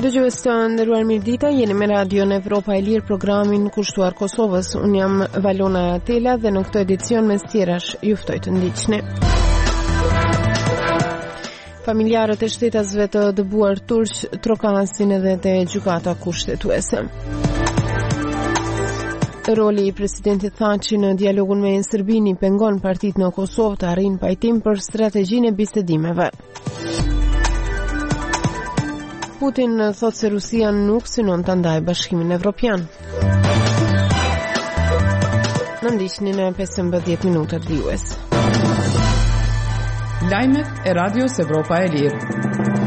Dëgjues të nderuar, mirëdita, jeni me Radion Evropa e Lirë, programin kushtuar Kosovës. Unë jam Valona Tela dhe në këtë edicion mes tjerash ju ftoj të ndiqni. Familjarët e shtetasve të dëbuar turq trokasin edhe te gjykata kushtetuese. Roli i presidentit Thaçi në dialogun me Serbin i pengon partitë në Kosovë të arrijnë pajtim për strategjinë e bisedimeve. Putin thot se Rusia nuk synon të ndajë Bashkimin Evropian. Në ndiqni në 15 minutat vijues. Lajmet e Radios Evropa e Lirë.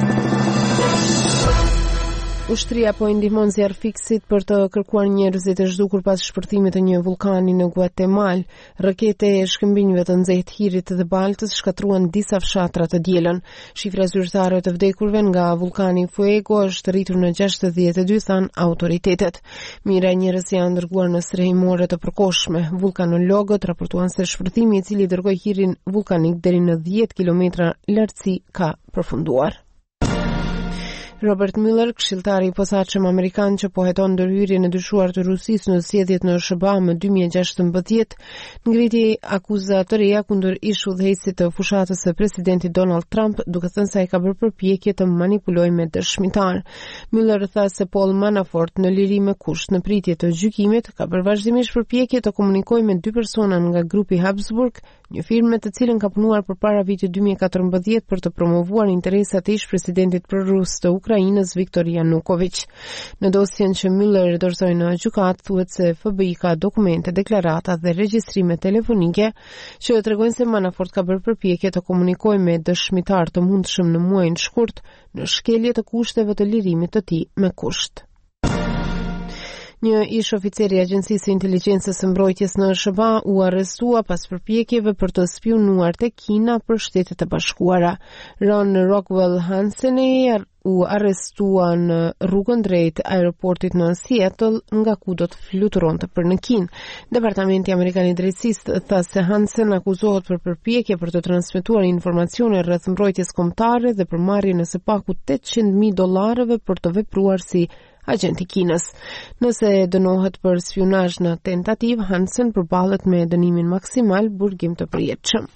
Ushtria po i ndihmon zjarrfiksit për të kërkuar njerëzit e zhdukur pas shpërthimit të një vulkani në Guatemala. Rakete e shkëmbinjve të nxehtë Hirit dhe Baltës shkatruan disa fshatra të dielën. Shifra zyrtare të vdekurve nga vulkani Fuego është rritur në 62, than autoritetet. Mijëra njerëz janë dërguar në strehimore të përkohshme. Vulkanologët raportuan se shpërthimi i cili dërgoi Hirin vulkanik deri në 10 kilometra lartësi ka përfunduar. Robert Mueller, këshilltari i posaçëm amerikan që po heton ndërhyrjen e dyshuar të Rusisë në zgjedhjet në SBA më 2016, ngriti akuza të reja kundër ish udhëheqësit të fushatës së presidentit Donald Trump, duke thënë se ai ka bërë përpjekje të manipulojë me dëshmitar. Mueller tha se Paul Manafort në liri me kusht në pritje të gjykimit ka bërë vazhdimisht përpjekje të komunikojë me 2 persona nga grupi Habsburg, një firmë me të cilën ka punuar përpara vitit 2014 për të promovuar interesat e ish-presidentit prorus të Ukrainës Viktor Yanukovych. Në dosjen që Mueller dorëzoi në gjykatë thuhet se FBI ka dokumente, deklarata dhe regjistrime telefonike që tregojnë se Manafort ka bërë përpjekje të komunikojë me dëshmitar të mundshëm në muajin shkurt në shkelje të kushteve të lirimit të tij me kusht. Një ish oficer i Agjencisë së Inteligjencës së Mbrojtjes në SBA u arrestua pas përpjekjeve për të spionuar te Kina për Shtetet e Bashkuara. Ron Rockwell Hansen u arrestua në rrugën drejt aeroportit në Seattle, nga ku do të fluturonte për në Kinë. Departamenti Amerikan i Drejtësisë tha se Hansen akuzohet për përpjekje për të transmetuar informacione rreth mbrojtjes kombëtare dhe për marrjen e së paku $800,000 për të vepruar si agenti Kinës. Nëse dënohet për spionazh në tentativë, Hansen përballet me dënimin maksimal, burgim të përjetshëm.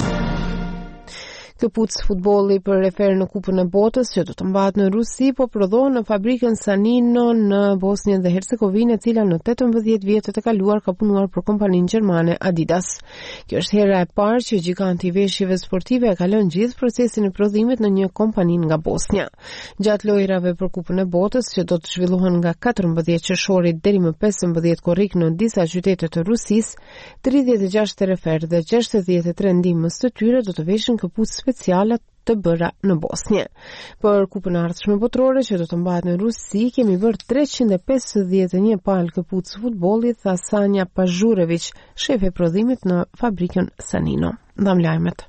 Këpuc futbolli për refer në Kupën e Botës që do të mbahet në Rusi po prodhohet në fabrikën Sanino në Bosnjë dhe Hercegovinë, e cila në 18 vjetët e kaluar ka punuar për kompaninë gjermane Adidas. Kjo është hera e parë që giganti i veshjeve sportive e ka lënë gjithë procesin e prodhimit në një kompani nga Bosnja. Gjatë lojrave për Kupën e Botës që do të zhvillohen nga 14 qershorit deri më 15 korrik në disa qytete të Rusisë, 36 refer dhe 63 ndihmës të tyre do të veshin këpucë speciale të bëra në Bosnjë. Për Kupën e ardhshme botërore që do të mbahet në Rusi, kemi bërë 351 palë këpucë futbolli, tha Sanja Pazhurević, shefe e prodhimit në fabrikën Sanino. Ndam lajmet.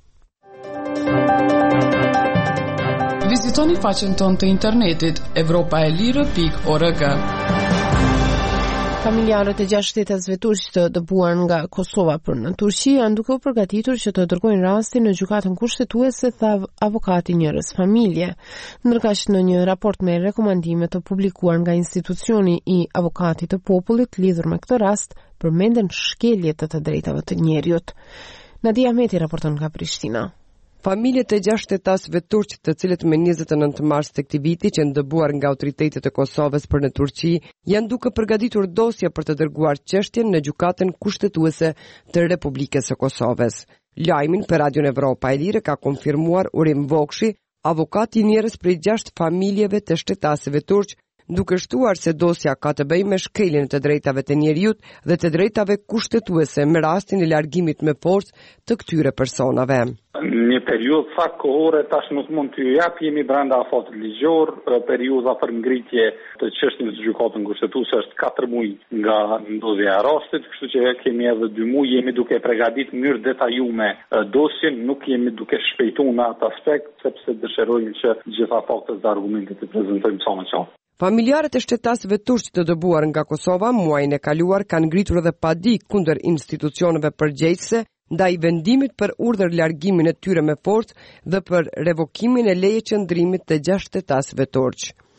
Vizitoni faqen tonë të internetit evropaelire.org. Familjarët e 6 shtetasve turq të dëbuar nga Kosova për në Turqi janë duke u përgatitur që të dërgojnë rastin në gjykatën kushtetuese, tha avokati njërës familje. Ndërkaq në një raport me rekomandime të publikuar nga institucioni i avokatit të popullit lidhur me këtë rast, përmenden shkeljet të drejtave të njerëzit. Nadia Ahmeti raporton nga Prishtina. Familjet e 6 shtetasve turq, të cilët me 29 mars të këtij viti që janë dëbuar nga autoritetet e Kosovës për në Turqi, janë duke përgatitur dosje për të dërguar çështjen në gjykatën kushtetuese të Republikës së Kosovës. Lajmin për Radion Evropa e Lirë ka konfirmuar Urim Vokshi, avokat i njerëz prej 6 familjeve të shtetasëve turq, duke shtuar se dosja ka të bëjë me shkeljen të drejtave të njerëzit dhe të drejtave kushtetuese me rastin e largimit me forcë të këtyre personave. Një periudhë sa kohore tash nuk mund t'ju jap, jemi brenda afatit ligjor, periudha për ngritje të çështjes së gjykatës kushtetuese është 4 muaj nga ndodhja e rastit, kështu që kemi edhe 2 muaj, jemi duke përgatitur në mënyrë detajume dosjen, nuk jemi duke shpejtuar në atë aspekt sepse dëshirojmë që gjitha faktet dhe argumentet të prezantojmë sa më qartë. Familjarët e shtetasëve turq të dëbuar nga Kosova muajin e kaluar kanë ngritur edhe padi kundër institucioneve përgjegjëse ndaj vendimit për urdhër largimin e tyre me forcë dhe për revokimin e leje qëndrimit të 6 shtetasëve turq.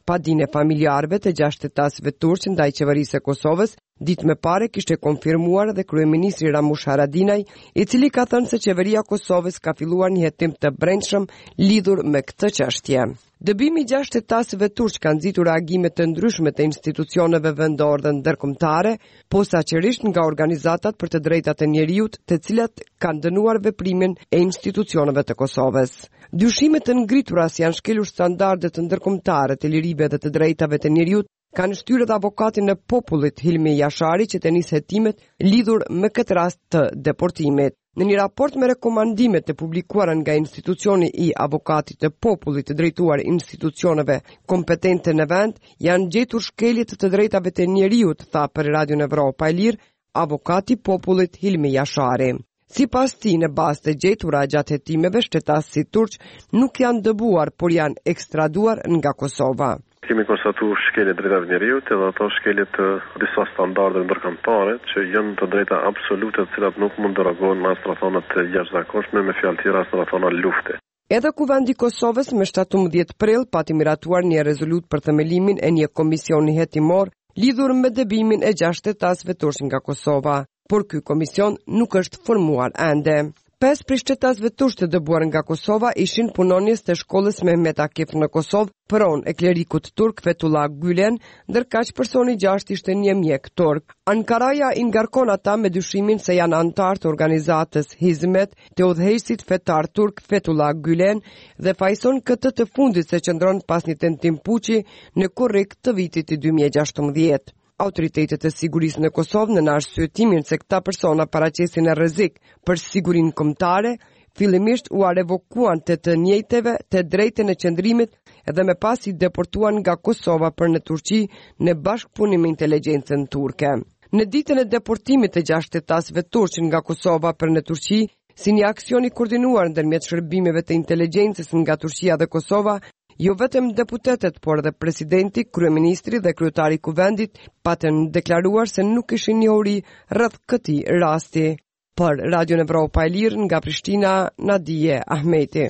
pa dinë e familjarëve të 6 shtetasëve turq ndaj qeverisë së Kosovës, ditë më parë kishte konfirmuar dhe kryeministri Ramush Haradinaj, i cili ka thënë se qeveria e Kosovës ka filluar një hetim të brendshëm lidhur me këtë çështje. Dëbimi 6 shtetasëve turq ka nxitur reagime të ndryshme të institucioneve vendore dhe ndërkombëtare, posaçërisht nga organizatat për të drejtat e njerëzit, të cilat kanë dënuar veprimin e institucioneve të Kosovës. Dyshime të ngritura si janë shkelur standardet ndërkombëtare të lirive dhe të drejtave të njerëzit kanë shtyrë dhe avokatin e popullit Hilmi Jashari që të nisë hetimet lidhur me këtë rast të deportimit. Në një raport me rekomandimet të publikuara nga institucioni i avokatit të popullit të drejtuar institucioneve kompetente në vend, janë gjetur shkeljet të drejtave të njerëzit, tha për Radion Evropa e Lirë avokati popullit Hilmi Jashari. Sipas tij, në bazë të gjetura gjatë hetimeve, shtetasësit turq nuk janë dëbuar, por janë ekstraduar nga Kosova. Kemi konstatuar shkelje drejtave njerëzit edhe ato shkelje të disa standarde ndërkombëtare që janë të drejta absolute, të cilat nuk mund derogohen nga rrethana të jashtëzakonshme, me fjalë tjera rrethana lufte. Edhe Kuvendi i Kosovës me 17 prill pati miratuar një rezolutë për themelimin e një komisioni hetimor lidhur me dëbimin e 6 shtetasëve turq nga Kosova, por ky komision nuk është formuar ende. 5 prej shtetasëve turq të dëbuar nga Kosova ishin punonjës të shkollës Mehmet Akif në Kosovë, pron e klerikut turk Fethullah Gülen, ndërkaq personi 6 ishte një mjek turk. Ankaraja i ngarkon ata me dyshimin se janë antar të organizatës Hizmet të udhëheqësit fetar turk Fethullah Gülen dhe fajson këtë të fundit se qëndron pas një tentim puçi në korrik të vitit 2016. Autoritetet e sigurisë në Kosovë në arsyetimin se këta persona paraqesin në rrezik për sigurinë kombëtare, fillimisht u revokuan të njëjteve të drejtën e qëndrimit edhe më pas i deportuan nga Kosova për në Turqi në bashkëpunim me inteligjencën turke. Në ditën e deportimit të 6 shtetasëve turq nga Kosova për në Turqi, si një aksion i koordinuar ndërmjet shërbimeve të inteligjencës nga Turqia dhe Kosova, jo vetëm deputetët, por edhe presidenti, kryeministri dhe kryetari i kuvendit patën deklaruar se nuk ishin njohuri rreth këtij rasti. Për Radion Evropa e Lirë nga Prishtina, Nadije Ahmeti.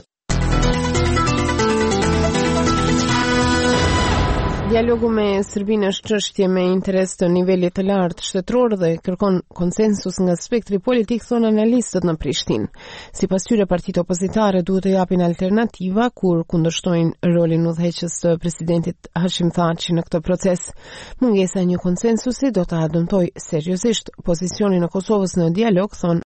Dialogu me Serbinë është çështje me interes të nivelit të lartë shtetëror dhe kërkon konsensus nga spektri politik, thonë analistët në Prishtinë. Sipas tyre, partitë opozitare duhet të japin alternativa kur kundërshtojnë rolin udhëheqës të presidentit Hashim Thaçi në këtë proces. Mungesa e një konsensusi do ta dëmtojë seriozisht pozicionin e Kosovës në dialog, thonë